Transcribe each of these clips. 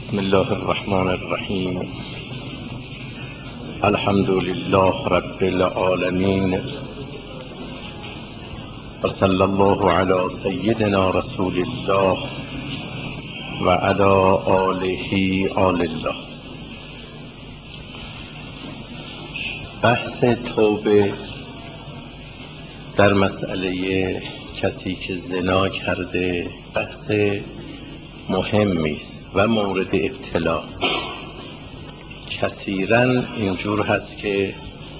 بسم الله الرحمن الرحیم. الحمد لله رب العالمین و صلی الله علی سیدنا رسول الله و علی آله آل الله. بحث توبه در مسئله کسی که زنا کرده بحث مهمی است و مورد ابتلا. کثیراً اینجور هست که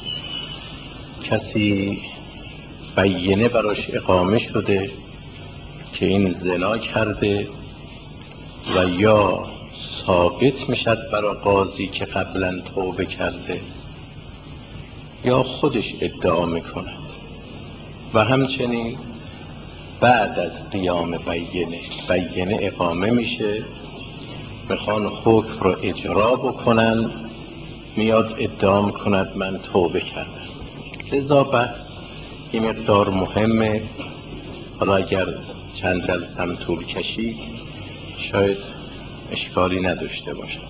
کسی بینه براش اقامه شده که این زنا کرده و یا ثابت میشد برای قاضی که قبلا توبه کرده یا خودش ادعا میکنه و همچنین بعد از قیام بینه اقامه میشه، میخوان حکم رو اجرا بکنن، میاد ادعا میکند من توبه کردم. لذا بحث این مقدار مهمه. حالا اگر چند جلسه هم طول کشید شاید اشکالی نداشته باشه.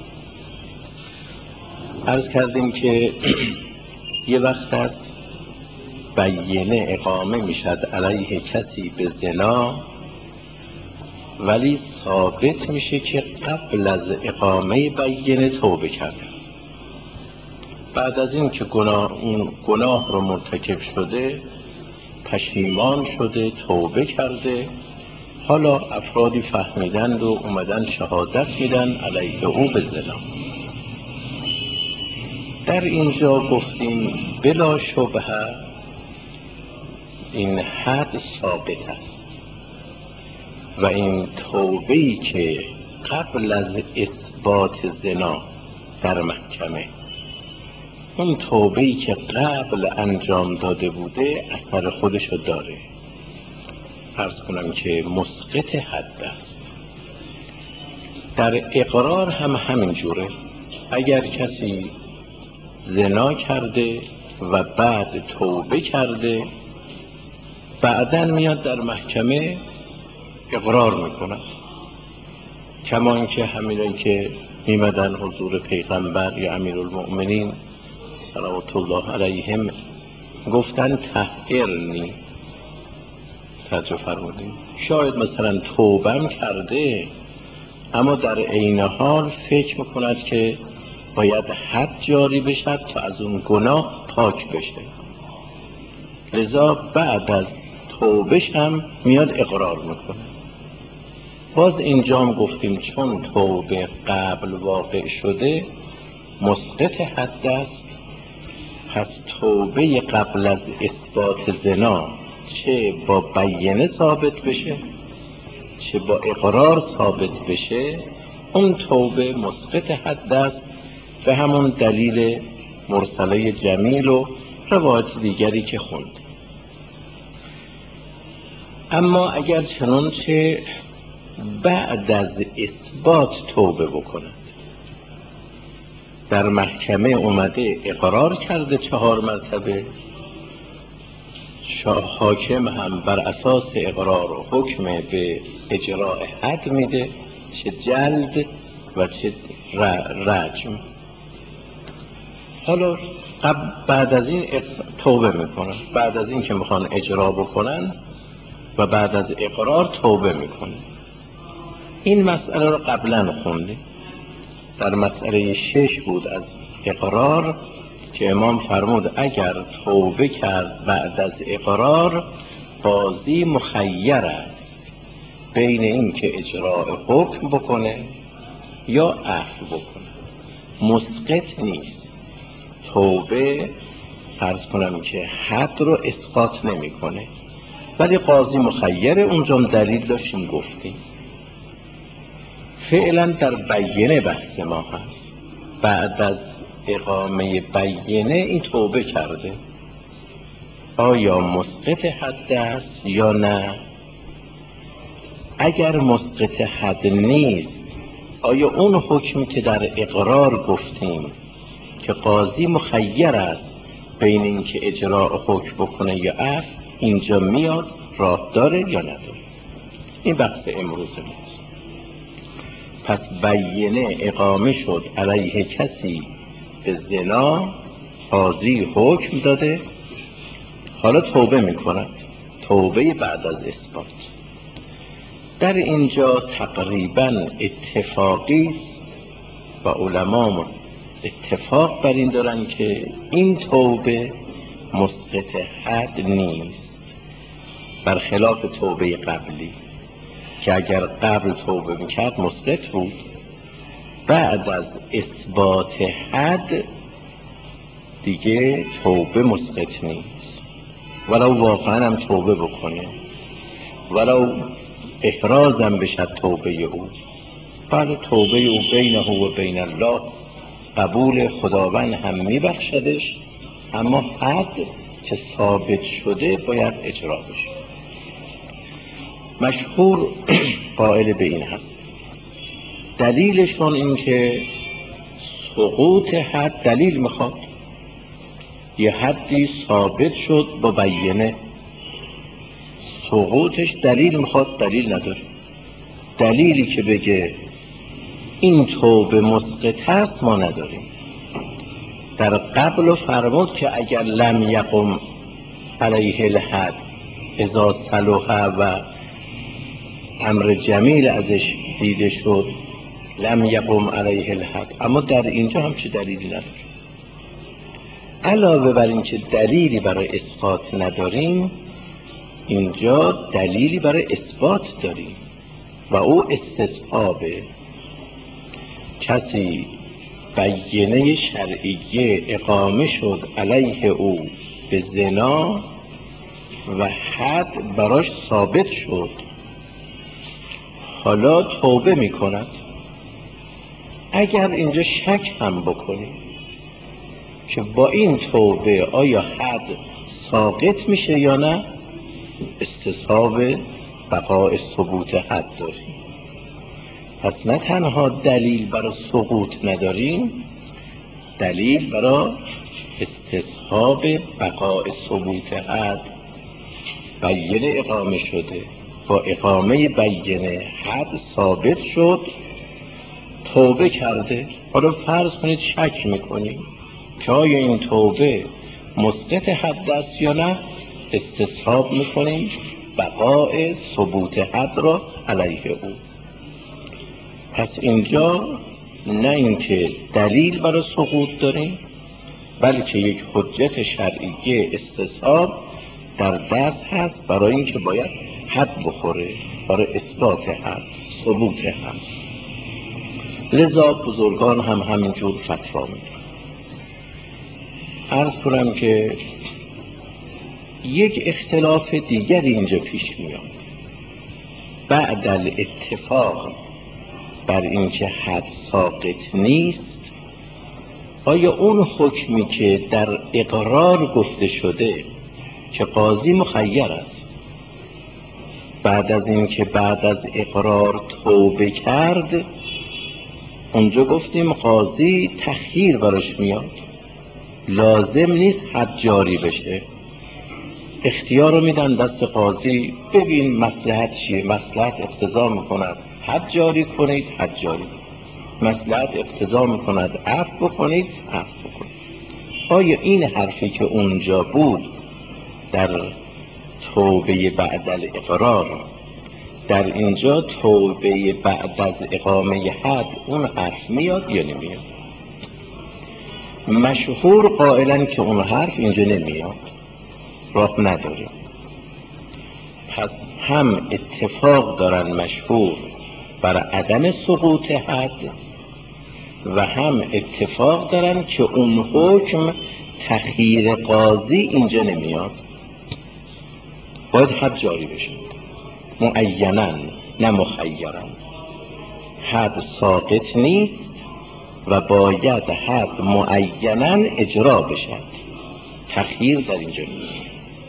عرض کردیم که یه وقت است بینه اقامه میشد علیه کسی به زنا، ولی ثابت میشه که قبل از اقامه بینه توبه کرده است. بعد از این که اون گناه رو مرتکب شده، پشیمان شده، توبه کرده، حالا افرادی فهمیدند و اومدن شهادت میدن علیه او به زنا. در اینجا گفتیم بلا شبهه این حد ثابت است و این توبه‌ای که قبل از اثبات زنا در محکمه، اون توبه‌ای که قبل انجام داده بوده اثر خودشو داره. عرض کنم که مسقط حد است. در اقرار هم همین جوره. اگر کسی زنا کرده و بعد توبه کرده، بعداً میاد در محکمه اقرار میکنه، کما اینکه همینایی که میمدن حضور پیغمبر یا امیرالمؤمنین صلوات الله علیهم گفتن طهرنی، توجه فرمودین، شاید مثلا توبم کرده اما در عین حال فکر میکند که باید حد جاری بشد تا از اون گناه پاک بشه، لذا بعد از توبهش هم میاد اقرار میکنه. باز اینجا هم گفتیم چون توبه قبل واقع شده مسقط حد است، پس توبه قبل از اثبات زنا چه با بینه ثابت بشه چه با اقرار ثابت بشه، اون توبه مسقط حد است به همون دلیل مرسله جمیل و روایت دیگری که خوند. اما اگر چنانچه بعد از اثبات توبه بکند، در محکمه اومده اقرار کرده 4 مرتبه، حاکم هم بر اساس اقرار و حکم به اجراء حد میده، چه جلد و چه رجم. حالا بعد از این توبه میکنن، بعد از این که میخوان اجرا بکنن و بعد از اقرار توبه میکنه. این مسئله رو قبلا خوندیم، در مسئله 6 بود از اقرار که امام فرمود اگر توبه کرد بعد از اقرار قاضی مخیر است بین این که اجراء حکم بکنه یا عفو بکنه، مسقط نیست. توبه عرض کنم که حد رو اسقاط نمیکنه، ولی قاضی مخیره. اونجا دلیل داشتیم گفتیم. فعلا در بینه بحث ما هست. بعد از اقامه بینه این توبه کرده، آیا مسقط حد است یا نه؟ اگر مسقط حد نیست، آیا اون حکمی که در اقرار گفتیم که قاضی مخیر است بین این که اجراء حکم بکنه یا عفو، اینجا میاد راه داره یا نداره؟ این بحث امروز ماست. پس بینه اقامه شد علیه کسی به زنا، قاضی حکم داده، حالا توبه میکند، توبه بعد از اثبات. در اینجا تقریبا اتفاقی است و علما اتفاق بر این دارن که این توبه مسقط حد نیست، برخلاف توبه قبلی که اگر قبل توبه میکرد مسقط بود، بعد از اثبات حد دیگه توبه مسقط نیست، ولو واقعا هم توبه بکنه، ولو احرازم بشد توبه او. بله توبه او بینه و بین الله قبول، خداوند هم میبخشدش، اما حد که ثابت شده باید اجرا بشه. مشهور قائل به این هست، دلیلشون این که سقوط حد دلیل میخواد. یه حدی ثابت شد با بینه، سقوطش دلیل میخواد، دلیل نداره. دلیلی که بگه این توبه مسقط هست ما نداریم. در قبل فرمود که اگر لم یقم علیه الحد اذا صلح و امر جمیل ازش دیده شد لم یقم علیه الحد، اما در اینجا هم چه دلیلی نداره. علاوه بر این که دلیلی برای اثبات نداریم، اینجا دلیلی برای اثبات داریم و او استصحابه. کسی بینه شرعیه اقامه شد علیه او به زنا و حد براش ثابت شد، حالا توبه می کند. اگر اینجا شک هم بکنیم که با این توبه آیا حد ساقط میشه یا نه، استصحاب بقاء ثبوت حد داریم. پس نه تنها دلیل برای سقوط نداریم، دلیل برای استصحاب بقاء ثبوت حد. بینه اقامه شده، با اقامه بینه حد ثابت شد، توبه کرده. حالا فرض کنید شک میکنیم که آیا این توبه مسقط حد است یا نه، استصحاب میکنیم بقاء ثبوت حد را علیه او. پس اینجا نه اینکه دلیل برای سقوط داریم، بلکه یک حجت شرعیه استصحاب در دست هست برای اینکه باید حد بخوره، برای اثبات حد، ثبوت حد. لذا بزرگان هم همینجور فتوا میدن. عرض کنم که یک اختلاف دیگری اینجا پیش میاد. بعد الاتفاق بر اینکه حد ساقط نیست، آیا اون حکمی که در اقرار گفته شده که قاضی مخیر است، بعد از اینکه بعد از اقرار توبه کرد، اونجا گفتیم قاضی تخییر براش میاد، لازم نیست حد جاری بشه، اختیار رو میدن دست قاضی، ببین مصلحت چیه، مصلحت اقتضا میکند حد جاری کنید، حد جاری کنید، مصلحت اقتضا میکند عفو بکنید، عفو بکنید. آیا این حرفی که اونجا بود در توبه بعد الاقرار، در اینجا توبه بعد از اقامه حد اون حرف میاد یا نمیاد؟ مشهور قائلن که اون حرف اینجا نمیاد، راه نداره. پس هم اتفاق دارن مشهور بر عدم سقوط حد و هم اتفاق دارن که اون حکم تخییر قاضی اینجا نمیاد، باید حد جاری بشه معیناً نه مخیراً. حد ساقط نیست و باید حد معیناً اجرا بشد، تخییر در اینجا نیست.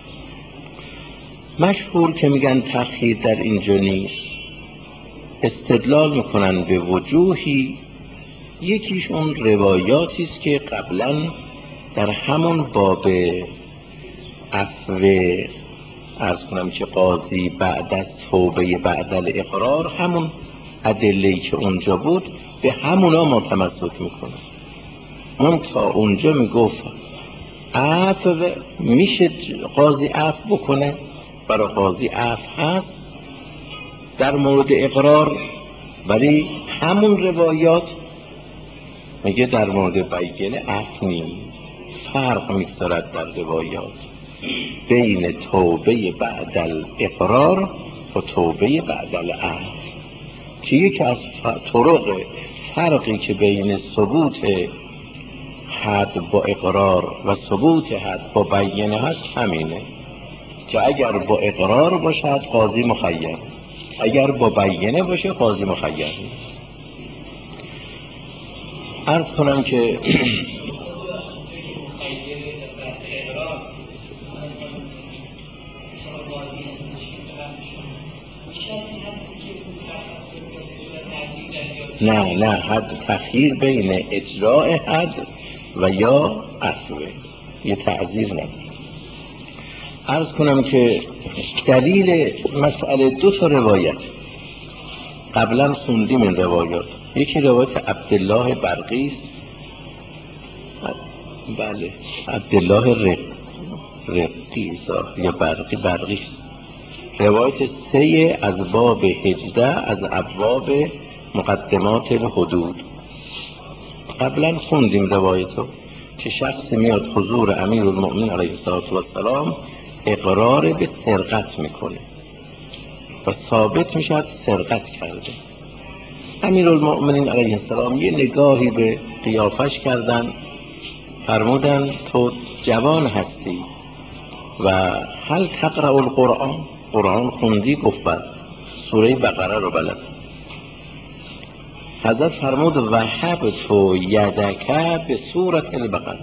مشهور که میگن تخییر در اینجا نیست، استدلال میکنن به وجوهی. یکیش اون روایاتی است که قبلا در همون باب عفو عرض کنم که قاضی بعد از توبه بعد الاقرار همون ادله‌ای که اونجا بود به همونا ما تمسک میکنیم. اون تا اونجا میگفت عفو میشه، قاضی عفو بکنه، برای قاضی عفو هست در مورد اقرار، ولی همون روایات میگه در مورد بینه عفو نیست. فرق میگذارد در روایات بین توبه بعد الاقرار و توبه بعد العفو، که یکی از طرق فرقی که بین ثبوت حد با اقرار و ثبوت حد با بینه هست همینه که اگر با اقرار باشد قاضی مخیر، اگر با بینه باشه قاضی مخیر نیست. عرض کنم که نه حد تخییر بین اجراء حد و یا عفو، یه تعزیر نه. عرض کنم که دلیل مسئله دو تا روایت قبلا خوندیم. این روایات یکی روایت عبدالله برقیس، بله عبدالله رقیس یا برقیس، روایت 3 از باب 18 از ابواب مقدمات الحدود. قبلا خوندیم روایتو که شخص میاد حضور امیرالمؤمنین علیه السلام اقرار به سرقت میکنه و ثابت میشد سرقت کرده. امیرالمؤمنین علیه السلام یه نگاهی به قیافش کردن، فرمودن تو جوان هستی و هل تقرأ القرآن، قرآن خوندی؟ گفت بله، سوره بقره رو بلد. حضرت فرمود وهبت یدک به سوره البقره،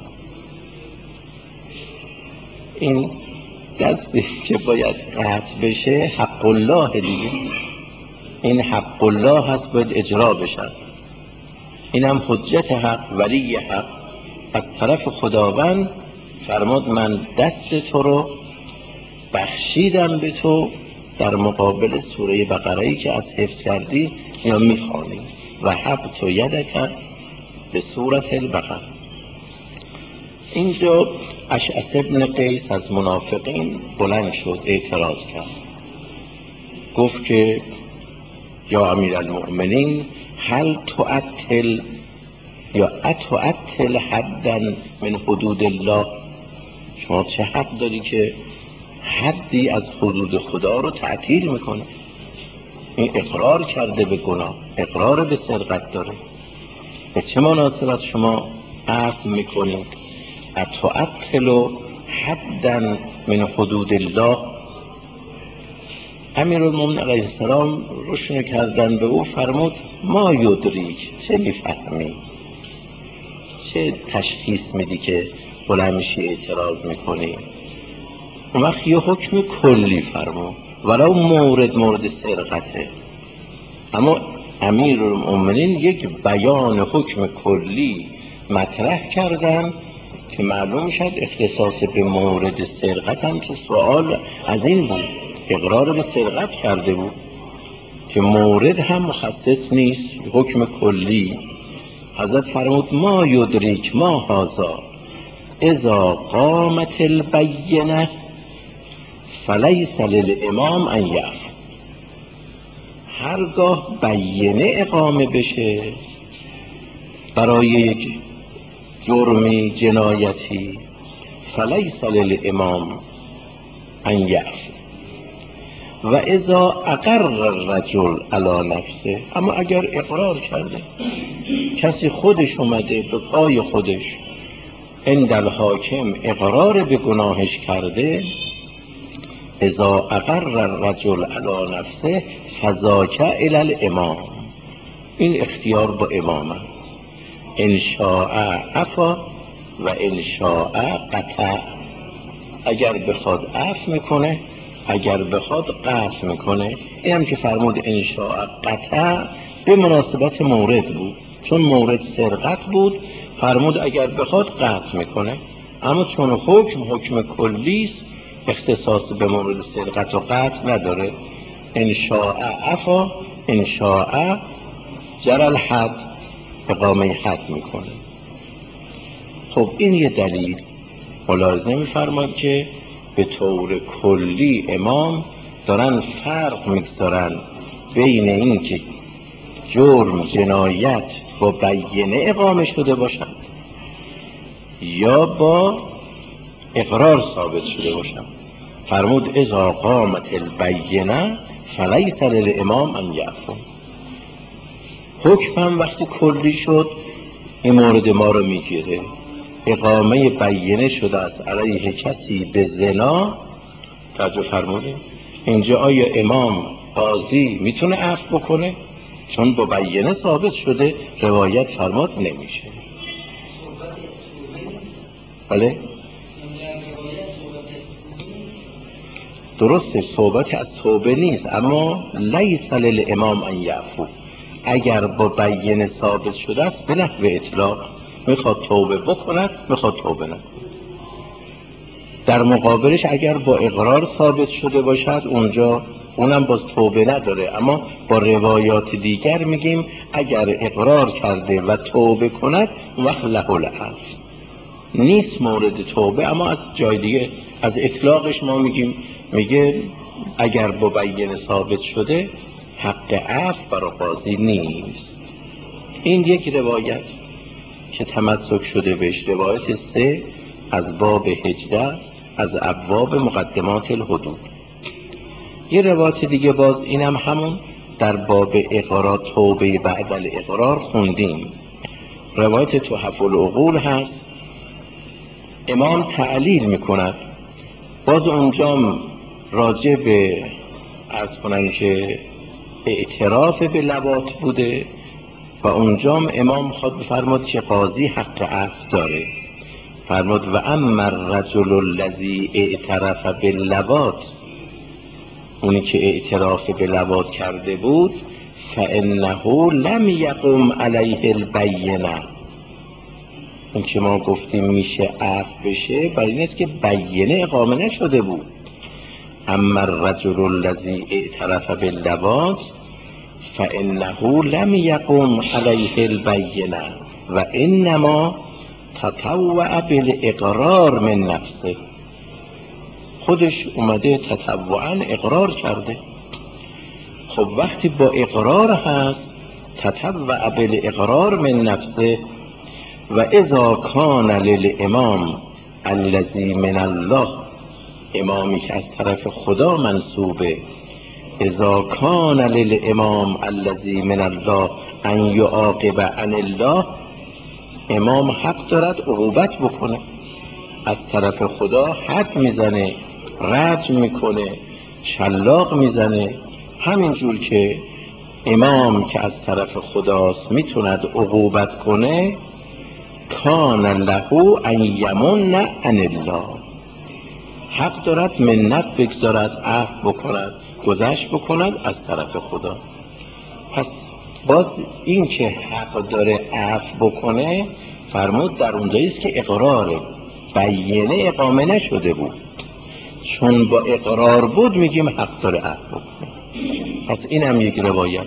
این دستی که باید قطع بشه حق الله دیگه، این حق الله هست باید اجرا بشد. اینم حجت حق، ولی حق از طرف خداوند فرمود من دست تو رو بخشیدم به تو در مقابل سوره بقره‌ای که از حفظ کردی یا میخوانی. وهبت یدک به سوره البقره. اینجا اشعث ابن قیس از منافقین بلند شد، اعتراض کرد، گفت که یا امیرالمؤمنین هل تعطل یا اتعطل حدا من حدود الله، شما چه حق داری که حدی از حدود خدا رو تعطیل میکنه؟ این اقرار کرده به گناه، اقرار به سرقت داره، به چه مناسبت شما عفو میکنید؟ اتعطل حدا من حدود الله. امیرالمومنین علیه السلام روشن کردن به او، فرمود ما یدریک، چه میفهمی، چه تشخیص میدی که بلند میشی اعتراض میکنی؟ اون وقت یه حکم کلی فرمود، ولو مورد سرقته، اما امیرالمومنین یک بیان حکم کلی مطرح کردن که معلوم شد اختصاص به مورد سرقت هم که سوال از این بود، اقرار به سرقت کرده بود که مورد هم مخصص نیست، حکم کلی. حضرت فرمود ما یدریک ما هذا اذا قامت البینه فلیس للامام ان یعفو، هرگاه بینه اقامه بشه برای یک جرمی جنایتی، فلیس للامام ان یعفو و اذا اقر الرجل علی نفسه، اما اگر اقرار کرده کسی خودش اومده به پای خودش عند الحاکم اقرار به گناهش کرده، اذا اقر الرجل علی نفسه فذاک الی الامام، این اختیار با امام است، ان شاء عفا و ان شاء قطع، اگر بخواد عفو میکنه، اگر بخواد قطع میکنه. این هم که فرمود ان شاء قطع به مناسبت مورد بود، چون مورد سرقت بود فرمود اگر بخواد قطع میکنه، اما چون حکم کلی است اختصاص به مورد سرقت و قطع نداره، ان شاء عفا ان شاء جرى الحد، اقامه حد میکنه. خب این یه دلیل. ملاحظه میفرماد که به طور کلی امام دارن فرق میگذارن بین این که جرم جنایت با بینه اقامه شده باشد یا با اقرار ثابت شده باشد. فرمود اذا قامت البینه فلیس للامام ان یعفو. حکمم وقتی کلی شد این مورد ما رو میگیره. اقامه بینه شده است علیه کسی به زنا. توجه فرمودید اینجا آیا امام قاضی میتونه عفو بکنه؟ چون با بینه ثابت شده. روایت فرماد نمیشه. بله درسته صحبت از توبه نیست، اما لیس للامام ان یعفو. اگر با بینه ثابت شده است به نحو اطلاق میخواد توبه بکند، میخواد توبه نکند. در مقابلش اگر با اقرار ثابت شده باشد اونجا اونم باز توبه نداره، اما با روایات دیگر میگیم اگر اقرار کرده و توبه کند وقت له العفو. نیست مورد توبه، اما از جای دیگه از اطلاقش ما میگیم، میگه اگر با بینه ثابت شده حق عفو برای قاضی نیست. این یک روایت که تمسک شده بهش. روایت 3 از باب 18 از ابواب مقدمات الحدود. یه روایت دیگه باز اینم همون در باب اقرار توبه بعد الاقرار خوندیم. روایت تحف العقول هست. امام تعلیل میکند باز اونجا راجع به عرض کنم که اعتراف به لواط بوده و اونجا امام خود بفرماد که قاضی حق عفو داره. فرمود و اما الرجل الذی اعترف باللواط، اونی که اعتراف به لواط کرده بود، فانه لم یقم علیه البینه. این که ما گفتیم میشه عفو بشه برای این است که بینه اقامه نشده بود. اما الرجل الذی اعترف باللواط فانه لم یقم علیه البینه و انما تطوع بالاقرار من نفسه. خودش اومده تطوعا اقرار کرده. خب وقتی با اقرار هست تطوع بالاقرار من نفسه و اذا کان للامام الذی من الله، امامی که از طرف خدا منصوبه، اذا کان للامام الذی من الله ان یعاقب عن الله، امام حق دارد عقوبت بکنه. از طرف خدا حد میزنه، رجم میکنه، شلاق میزنه. همینجور که امام که از طرف خداست میتوند عقوبت کنه، کان له ان یمن عن الله، حق دارد منت بگذارد، عفو بکند، گذشت بکند از طرف خدا. پس باز این که حق داره عفو بکنه فرمود در اونجایی است که اقراره، بینه اقامه نشده بود. چون با اقرار بود میگیم حق داره عفو بکنه. پس این هم یک روایت.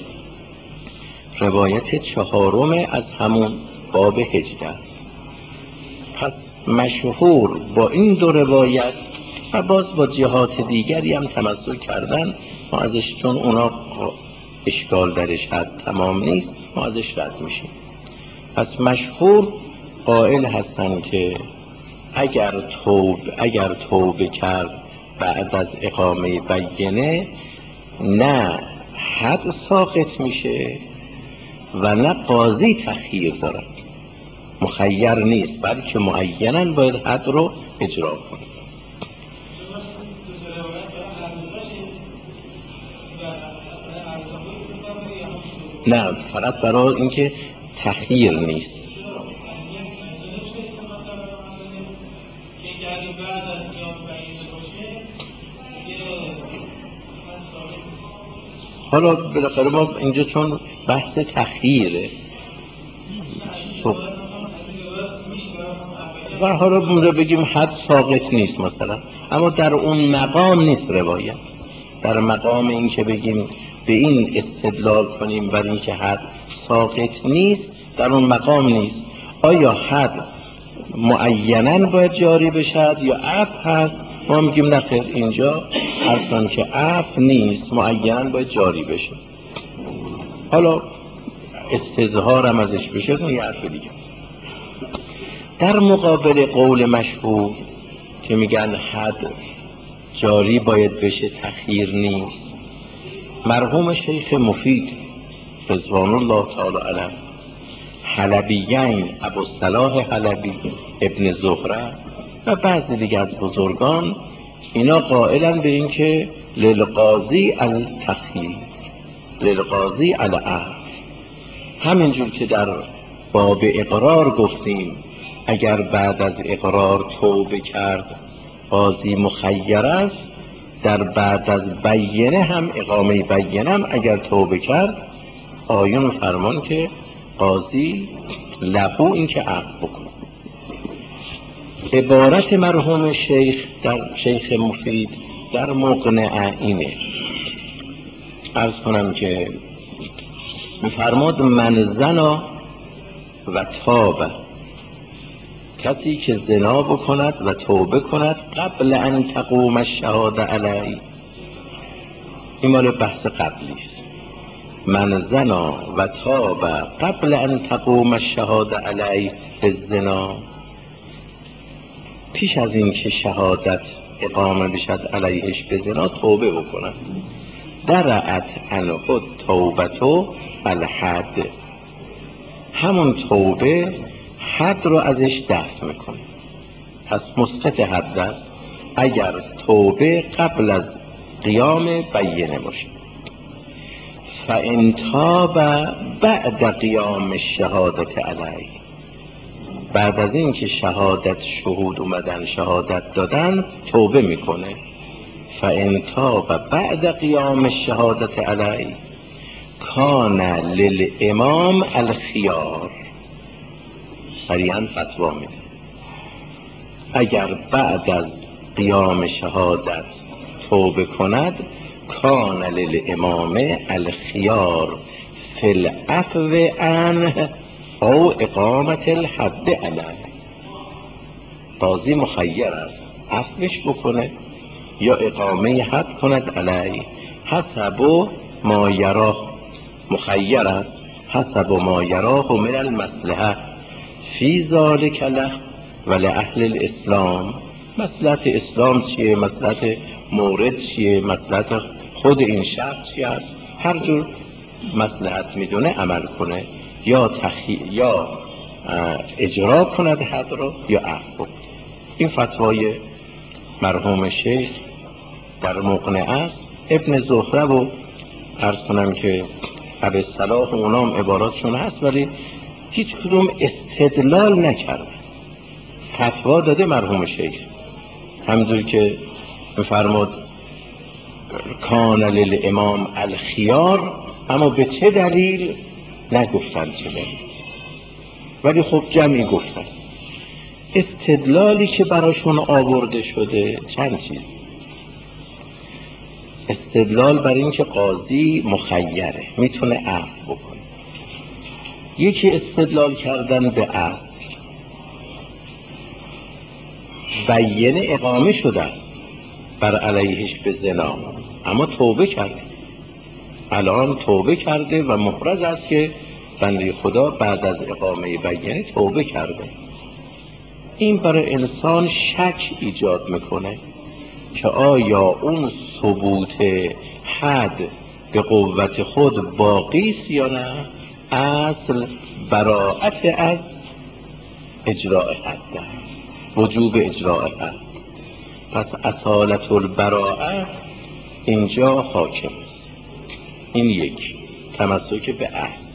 روایت 4 از همون باب 18 است. پس مشهور با این 2 روایت و باز با جهات دیگری هم تمسک کردن، ما ازش چون اونا اشکال درش هست تمام نیست ما ازش رد میشیم. پس مشهور قائل هستن که اگر توبه کرد بعد از اقامه بینه نه حد ساقط میشه و نه قاضی تخییر دارد، مخیر نیست، بلکه معیناً باید حد رو اجرا کنه. نه فقط برای اینکه تخییر نیست. حالا بالاخره ما اینجا چون بحث تخییره و حالا اونجا بگیم حد ساقط نیست مثلا، اما در اون مقام نیست روایت. در مقام این که بگیم به این استدلال کنیم بر این که حد ساقط نیست، در اون مقام نیست. آیا حد معیناً باید جاری بشد یا عفو هست؟ ما میگیم نه خیر، اینجا اصلا که عفو نیست، معیناً باید جاری بشه. حالا استظهارم ازش بشه اون یه حرف دیگه است. در مقابل قول مشهور که میگن حد جاری باید بشه، تخییر نیست، مرحوم شیخ مفید رضوان الله تعالی علیه، حلبیین، ابوالصلاح حلبی، ابن زهره و بعضی دیگه از بزرگان، اینا قائلن به این که للقاضی التخییر، للقاضی العفو. همینجور که در باب اقرار گفتیم اگر بعد از اقرار توبه کرد قاضی مخیر است، در بعد از بینه هم، اقامه بینه هم اگر توبه کرد، آیون فرمان که قاضی لهو این که عفو بکن. عبارت مرحوم شیخ در شیخ مفید در مقنعه اینه، عرض کنم که میفرماد من زنا و تاب، کسی که زنا بکند و توبه کند قبل ان تقوم الشهاده علیه، این مال بحث قبلی است. من زنا و تاب قبل ان تقوم الشهاده علیه الزنا، پیش از این که شهادت اقامه بشد علیهش به زنا توبه بکند. درعت عنه توبتو الحد، همون توبه حد رو ازش دفع میکنه، پس مسقط حد است اگر توبه قبل از قیام بینه باشه. فان تاب بعد قیام الشهادت علیه، بعد از این که شهادت شهود اومدن شهادت دادن توبه میکنه. فان تاب بعد قیام الشهادت علیه کان للامام الخیار، سریعا فتوا میده اگر بعد از قیام شهادت توبه کند کان للامام الخیار فی العفو عنه او اقامت الحد علیه، قاضی مخیر است عفوش بکنه یا اقامه حد کند علیه، حسب ما یراه، مخیر است حسب ما یراه من المصلحه فی ذلک له و لأهل الاسلام. مصلحت اسلام چیه، مصلحت مورد چیه، مصلحت خود این شخص چیه است، هر جور مصلحت میدونه عمل کنه، یا اجرا کند حد رو یا عفو. این فتوای مرحوم شیخ در مقنعه است. ابن زهره و عرض کنم که ابوالصلاح اونام عباراتشون هست ولی هیچ کدوم استدلال نکرد، فتوا داده مرحوم شیخ، همونطور که میفرماد کان للامام الخیار، اما به چه دلیل نگفتن چه دلیل، ولی خب جمعی گفتن. استدلالی که براشون آورده شده چند چیز، استدلال بر این که قاضی مخیره میتونه عفو بکنه، یکی استدلال کردن به اصل، بینه اقامه شده است بر علیهش به زنا اما توبه کرده، الان توبه کرده و محرز است که بنده خدا بعد از اقامه بینه توبه کرده. این برای انسان شک ایجاد میکنه که آیا اون ثبوت حد به قوت خود باقی است یا نه، اصل براءت از اجراء حد است، وجوب اجراء حد. پس اصالت البراءه اینجا حاکم است. این یک تمسک به اصل.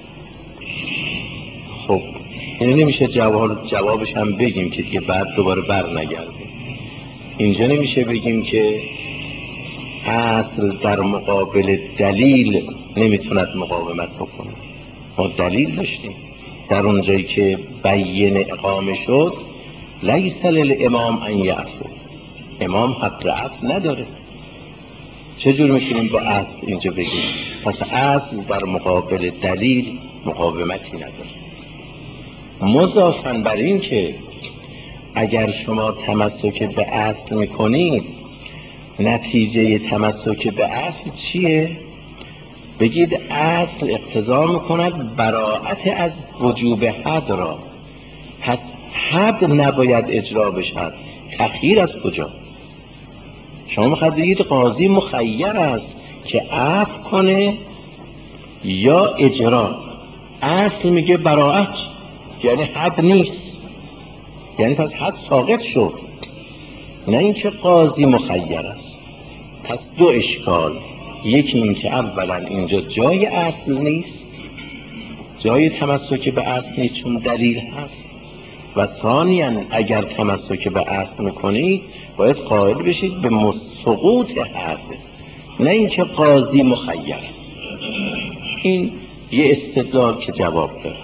خب این نمیشه جوابش هم بگیم که دیگه بعد دوباره بر نگردیم. اینجا نمیشه بگیم که اصل در مقابل دلیل نمیتوند مقاومت بکنه. ما دلیل داشتیم در اونجایی که بینه اقامه شد لیس للامام ان یعفو، امام حق عفو نداره. چجور میتونیم با اصل اینجا بگیم؟ پس اصل در مقابل دلیل مقاومتی نداره. مضافاً بر این که اگر شما تمسک به اصل میکنید، نتیجه تمسک به اصل چیه؟ بگید اصل اقتضا میکند براءت از وجوب حد را، پس حد نباید اجرا بشد. تخییر از کجا؟ شما میخواید بگید قاضی مخیر است که عفو کنه یا اجرا. اصل میگه براءت، یعنی حد نیست، یعنی پس حد ساقط شد، نه اینکه قاضی مخیر است. پس دو اشکال، یکی این که اولا اینجا جای اصل نیست، جای تمسک به اصل نیست چون دلیل هست، و ثانیاً اگر تمسک به اصل میکنید باید قائل بشید به سقوط حد، نه اینکه قاضی مخیر است. این یه استدلال که جواب داره.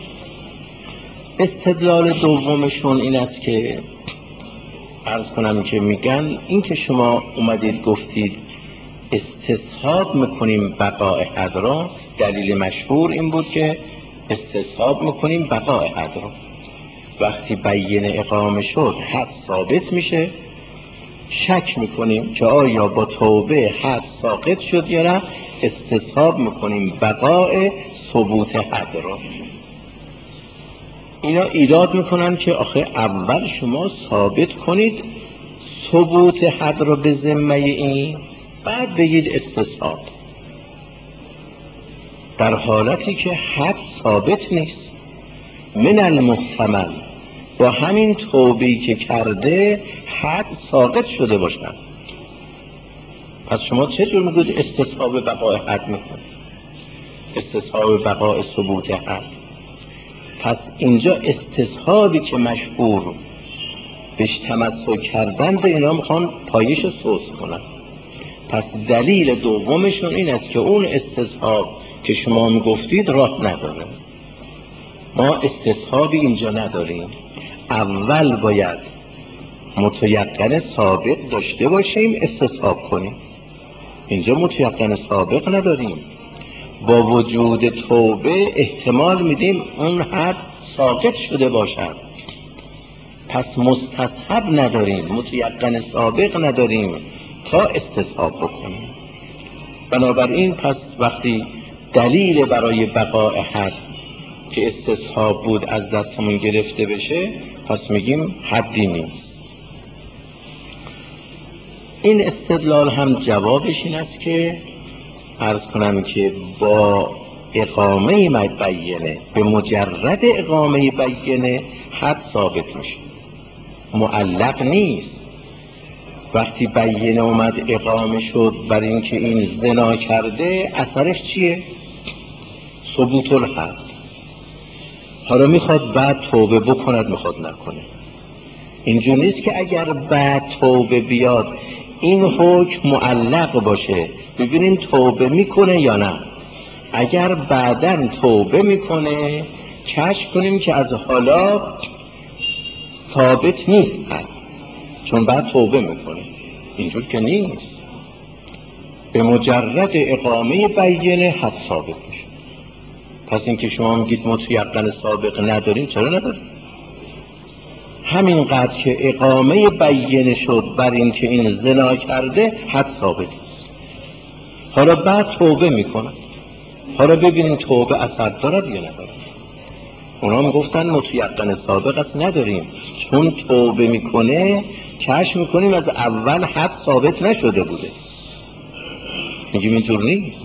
استدلال دومشون این است که عرض کنم که میگن این که شما اومدید گفتید استصحاب میکنیم بقاء حد را، دلیل مشهور این بود که استصحاب میکنیم بقاء حد را. وقتی بیینه اقامه شد حد ثابت میشه، شک میکنیم که آیا با توبه حد ساقط شد یا نه، استصحاب میکنیم بقاء ثبوت حد را. اینا ایراد میکنن که آخه اول شما ثابت کنید ثبوت حد را به ذمه این، بعد بگید استصحاب، در حالتی که حد ثابت نیست. من المحتمل با همین توبه‌ای که کرده حد ساقط شده باشد. پس شما چجور میگوید استصحاب بقاء حد میکنید؟ استصحاب بقاء ثبوت حد. پس اینجا استصحابی که مشهور بهش تمسک کردن به اینا میخوان پایش سوس کنن. پس دلیل دومشون این است که اون استصحاب که شما میگفتید راه نداره. ما استصحابی اینجا نداریم، اول باید متیقن سابق داشته باشیم استصحاب کنیم. اینجا متیقن سابق نداریم، با وجود توبه احتمال میدیم اون حد ساقط شده باشد، پس مستصحب نداریم، متیقن سابق نداریم تا استصحاب بکنیم. بنابراین پس وقتی دلیل برای بقاء حد که استصحاب بود از دستمون گرفته بشه، پس میگیم حدی نیست. این استدلال هم جوابش این است که عرض کنم که با اقامه بیینه، به مجرد اقامه بیینه حد ثابت میشه، معلق نیست. وقتی بیینه اومد اقامه شد بر اینکه این زنا کرده، اثرش چیه؟ ثبوت الحد. حالا میخواد بعد توبه بکند، میخواد نکنه. اینجور نیست که اگر بعد توبه بیاد این حکم معلق باشه ببینیم توبه میکنه یا نه. اگر بعداً توبه میکنه کشف کنیم که از حالا ثابت نیست حد، چون بعد توبه میکنه. اینجور که نیست، به مجرد اقامه بیینه حد ثابت میشه. پس اینکه شما میگید متیقن سابق ندارین، چرا ندارین؟ همینقدر که اقامه بیینه شد بر این که این زنا کرده حد ثابت است. حالا بعد توبه میکنه، حالا ببینیم توبه اثر دارد یا ندارد. اونا میگفتن متیقن سابق است، نداریم، چون توبه میکنه کشف میکنیم از اول حد ثابت نشده بوده. میگیم اینجور نیست،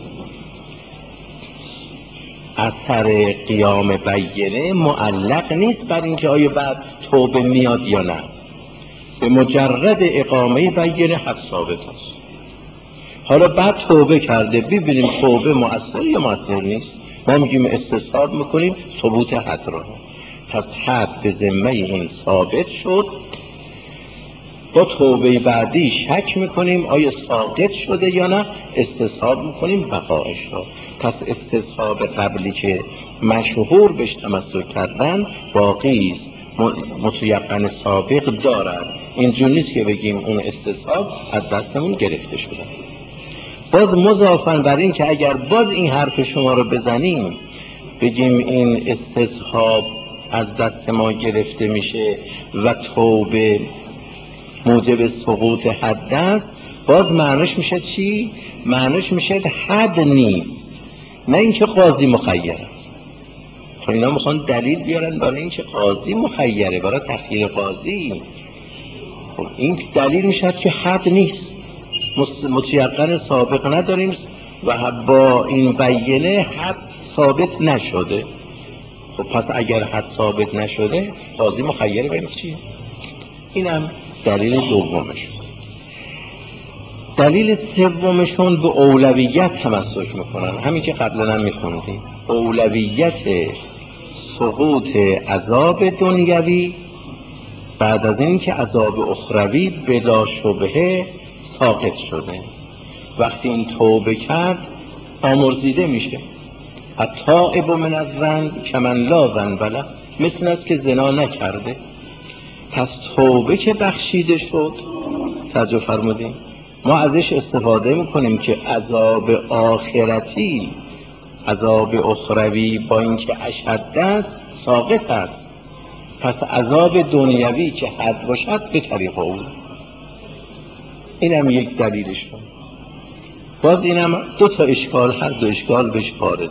اثر قیام بیینه معلق نیست بر اینکه آیا بعد توبه میاد یا نه، به مجرد اقامه بیینه حد ثابت است. حالا بعد توبه کرده، ببینیم توبه مؤثر یا مؤثر نیست، ما میگیم استصحاب میکنیم ثبوت حد را. پس حد به ذمه این ثابت شد، با توبه بعدی شک میکنیم آیا ساقط شده یا نه، استصحاب میکنیم بقایش را. پس استصحاب قبلی که مشهور بهش تمسک کردن باقی است، متیقن سابق دارد. اینجور نیست که بگیم اون استصحاب از دستمون گرفته شده. باز مضافاً بر این که اگر باز این حرف شما رو بزنیم بگیم این استصحاب از دست ما گرفته میشه و توبه موجب سقوط حد است، باز معنیش میشه چی؟ معنیش میشه حد نیست، نه اینکه قاضی مخیر است. خب اینا میخوان دلیل بیارن برای اینکه قاضی مخیره، برای تخییر قاضی. خب این دلیل میشه که حد نیست، متیقن سابق نداریم و با این بیانه حد ثابت نشده. خب پس اگر حد ثابت نشده قاضی مخیره بین چیه؟ اینم دلیل دومشون. دلیل سومشون به اولویت تمسک میکنن، همین که قبلا هم میخوندیم، اولویت سقوط عذاب دنیوی بعد از این که عذاب اخروی بلا شبهه ساقط شده. وقتی این توبه کرد آمرزیده میشه. التائب من الذنب کمن لا ذنب له، مثل است که زنا نکرده. پس توبه که بخشیده شد، توجه فرمودیم، ما ازش استفاده میکنیم که عذاب آخرتی، عذاب اخروی با اینکه اشد است ساقط است. پس عذاب دنیوی که حد باشد به طریق او. اینم یک دلیلش بود. باز اینم دو تا اشکال، هر دو اشکال بهش وارده.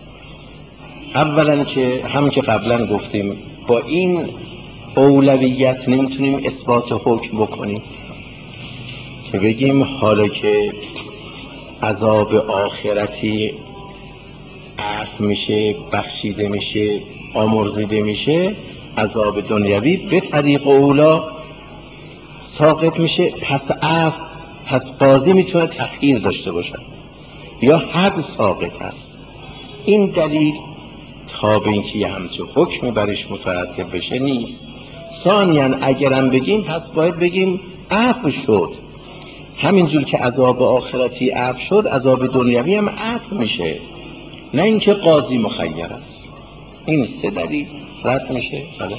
اولا که هم که قبلا گفتیم با این اولویت نمیتونیم اثبات حکم بکنیم که بگیم حالا که عذاب آخرتی عفو میشه، بخشیده میشه، آمرزیده میشه، عذاب دنیوی به طریق اولا ساقط میشه، پس عفو، پس قاضی میتونه تخییر داشته باشه یا حد ساقط است. این دلیل تا به اینکه یه همچه حکمی برش مترتب بشه نیست. ثانیاً اگرم بگیم پس باید بگیم عفو شد، همینجور که عذاب آخرتی عفو شد عذاب دنیوی هم عفو میشه، نه اینکه قاضی مخیر است. این سه دلیل رد میشه. بله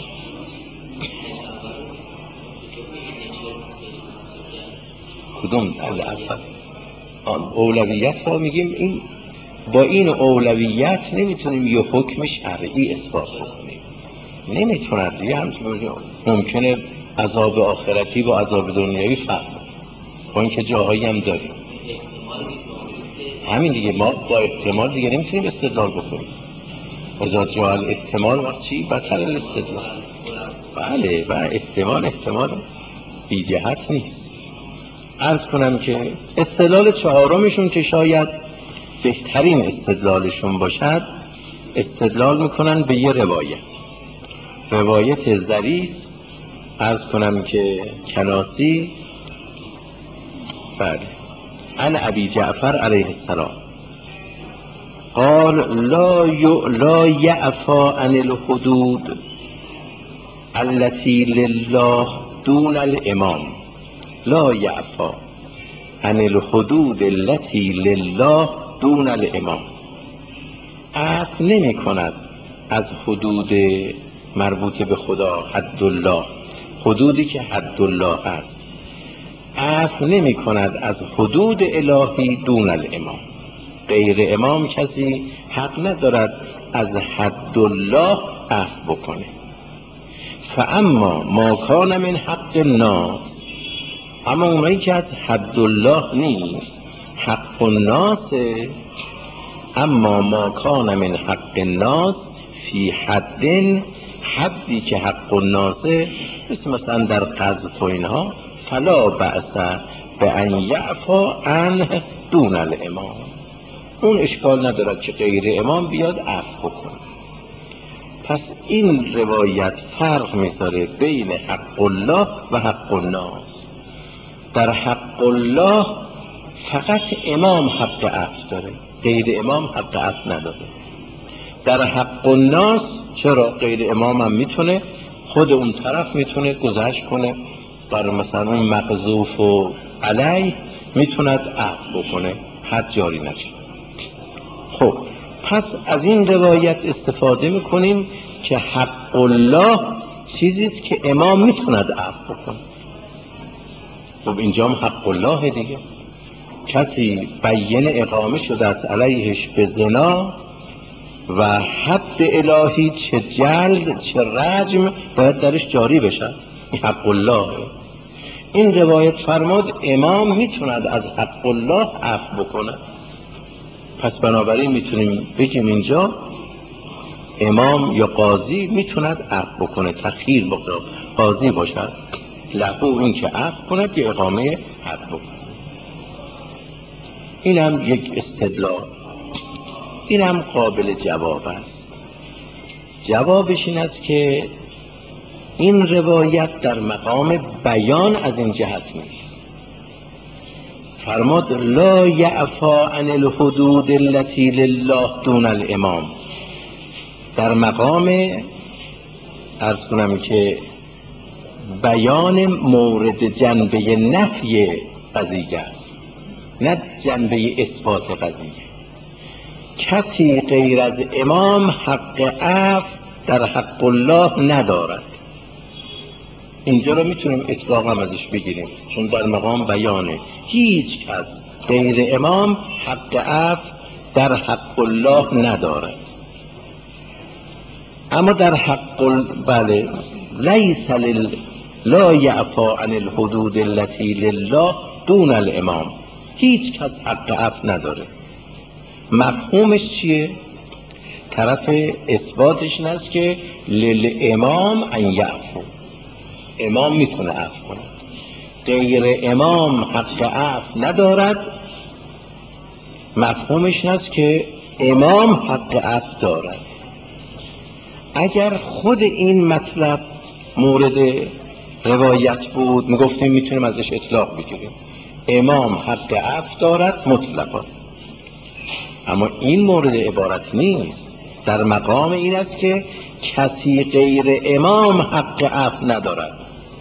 کدوم دلیل اول؟ اولویت رو میگیم، این با این اولویت نمیتونیم یه حکم شرعی اثبات بکنیم، نمیتوند. یه همچنین ممکنه عذاب آخرتی با عذاب دنیوی فرق کنه، با اینکه جاهایی هم داریم. همین دیگه، ما با احتمال دیگه نمیتونیم استدلال بکنیم. اذا جاء الاحتمال وقت چی؟ بطل الاستدلال. بله و احتمال بی جهت نیست. عرض کنم که استدلال چهارمشون که شاید بهترین استدلالشون باشد، استدلال میکنن به یه روایت ظریف. عرض کنم که کناسی، بله، عن ابی جعفر علیه السلام قال لا یعفا عن الحدود التي لله دون الامام، لا یعفا عن الحدود التي لله دون الامام. عفو نمی کند از حدود مربوط به خدا، حد الله، حدودی که حد الله است. عفو نمی کند از حدود الهی دون الامام، غیر امام کسی حق ندارد از حد الله عفو بکنه. فاما ما کان من حق الناس، اما اونایی که از حد الله نیست، حق الناس. اما ما کان من حق الناس فی حد، حدی که حق الناس مثلا در قذف و اینها، فلا بأس به ان یعفا عنه دون الامام، اون اشکال ندارد که غیر امام بیاد عفو کنه. پس این روایت فرق میذاره بین حق الله و حق الناس. در حق الله فقط امام حق عفو داره، غیر امام حق عفو نداره. در حق الناس چرا؟ غیر امام هم میتونه، خود اون طرف میتونه گذشت کنه بر مثلا اون مقذوف و علیه، میتوند عفو کنه، حد جاری نشه. خب پس از این روایت استفاده میکنیم که حق الله چیزیست که امام میتوند عفو کنه. خب اینجا هم حق الله دیگه، کسی بیینه اقامه شده است علیهش به زنا و حد الهی چه جلد چه رجم باید درش جاری بشه. این حق الله. این روایت فرمود امام میتوند از حق الله عفو بکنه. پس بنابراین میتونیم بگیم اینجا امام یا قاضی میتوند عفو بکنه، تخییر بکنه، قاضی باشد لهو این که عفو کند یا اقامه حد بکنه. این هم یک استدلال، این هم قابل جواب است. جوابش این است که این روایت در مقام بیان از این جهت نیست. فرمود لا یعفا عن الحدود التي لله دون الامام. در مقام عرض کنم که بیان مورد جنبه نفی قضیه است، نه جنبه اثبات قضیه. کسی غیر از امام حق عفو در حق الله ندارد. اینجا رو میتونیم اطلاق هم ازش بگیریم، چون در مقام بیانه. هیچ کس غیر امام حق عفو در حق الله ندارد. اما در حق بله لیس لا یعفا عن الحدود التي لله دون الامام. هیچ کس حق عفو نداره. مفهومش چیه؟ طرف اثباتش این است که للامام ان یعفو، امام میتونه عفو کنه. غیر امام حق عفو ندارد. مفهومش این است که امام حق عفو دارد. اگر خود این مطلب مورد روایت بود میگفتیم میتونیم ازش اطلاق بگیریم، امام حق عفو دارد مطلقا. اما این مورد عبارت نیست. در مقام این است که کسی غیر امام حق عفو ندارد.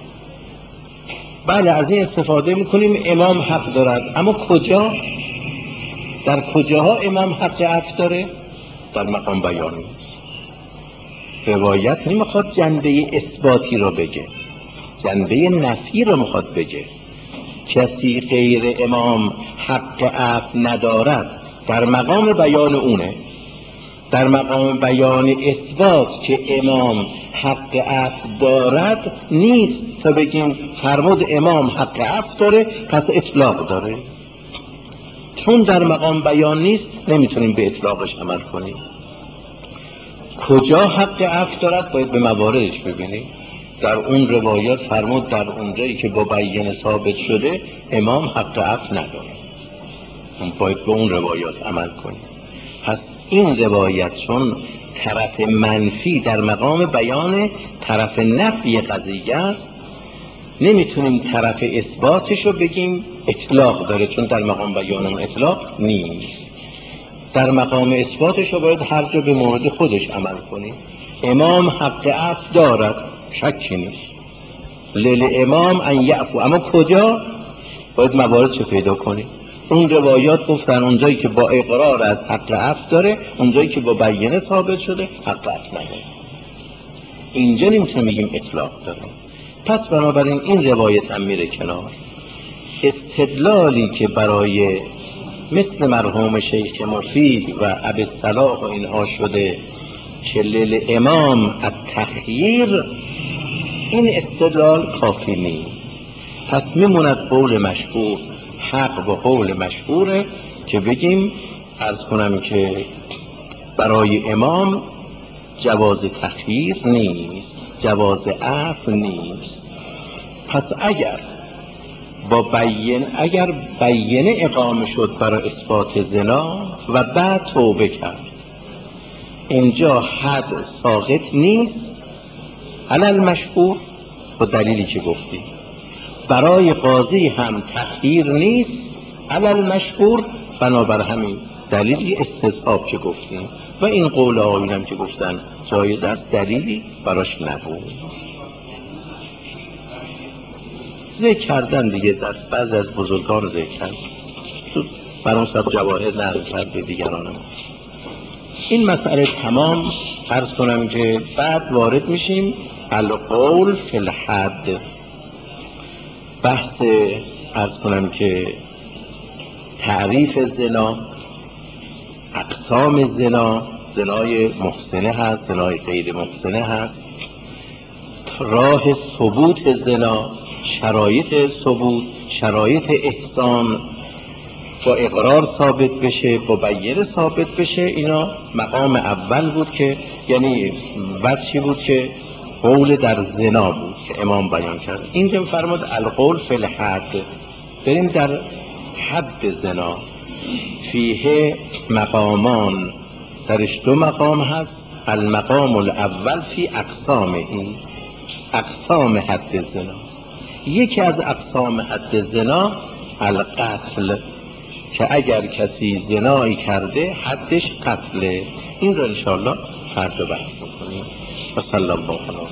بله از این استفاده میکنیم امام حق دارد، اما کجا؟ در کجاها امام حق عفو داره؟ در مقام بیان نیست. روایت نمیخواد جنبه اثباتی رو بگه، جنبه نفی رو میخواد بگه. کسی غیر امام حق عفو ندارد در مقام بیان اونه. در مقام بیان اثبات که امام حق عفو دارد نیست تا بگیم فرمود امام حق عفو داره پس اطلاق داره. چون در مقام بیان نیست نمیتونیم به اطلاقش عمل کنیم. کجا حق عفو دارد باید به مواردش ببینیم. در اون روایات فرمود در اونجایی که با بیان ثابت شده امام حق عفو نداره، باید به اون روایات عمل کنیم. پس این روایت چون طرف منفی در مقام بیان طرف نفی قضیه است، نمیتونیم طرف اثباتش رو بگیم اطلاق داره، چون در مقام بیان اون اطلاق نیست. در مقام اثباتش رو باید هر جا به مورد خودش عمل کنیم. امام حق عفو دارد، شکی نیست، للامام ان یعفو. اما کجا؟ باید مواردش رو پیدا کنیم. اون روایات گفتن اونجایی که با اقرار از حق عفو داره، اونجایی که با بیانه ثابت شده حق عفو نداره. اینجا نمیتونیم بگیم اطلاق داره. پس بنابراین این روایت هم میره کنار. استدلالی که برای مثل مرحوم شیخ مفید و ابی صلاح و اینها شده که للامام التخییر، این استدلال کافی نیست. پس میموند قول مشهور، حق با قول مشهوره که بگیم عرض کنم که برای امام جواز تخییر نیست، جواز عفو نیست. پس اگر بیینه اقامه شد برای اثبات زنا و بعد توبه کرد، اینجا حد ساقط نیست علی المشهور با دلیلی که گفتیم. برای قاضی هم تخییر نیست علی المشهور، بنابر همین دلیلی استصحاب که گفتیم و این قول آیین هم که گفتن جایز است، دلیلی براش نبود. ذکر کردن دیگه در بعض از بزرگان ذکر کرد، بر اون سب جواهر نقل کرد به دیگرانم. این مسئله تمام. عرض کنم که بعد وارد میشیم القول فی الحد، بحث عرض کنم که تعریف زنا، اقسام زنا، زنای محسنه هست، زنای غیر محسنه هست، راه ثبوت زنا، شرایط ثبوت، شرایط احسان، با اقرار ثابت بشه، با بیانه ثابت بشه. اینا مقام اول بود که یعنی بچی بود که قول در زنا بود که امام بیان کرد. اینجا فرمود القول فی الحد، بریم در حد زنا. فیه مقامان، درش دو مقام هست. المقام الاول فی اقسام، این اقسام حد زنا. یکی از اقسام حد زنا القتل، که اگر کسی زنایی کرده حدش قتله. این رو انشاءالله فردا بحث میکنیم. و صلی الله علیه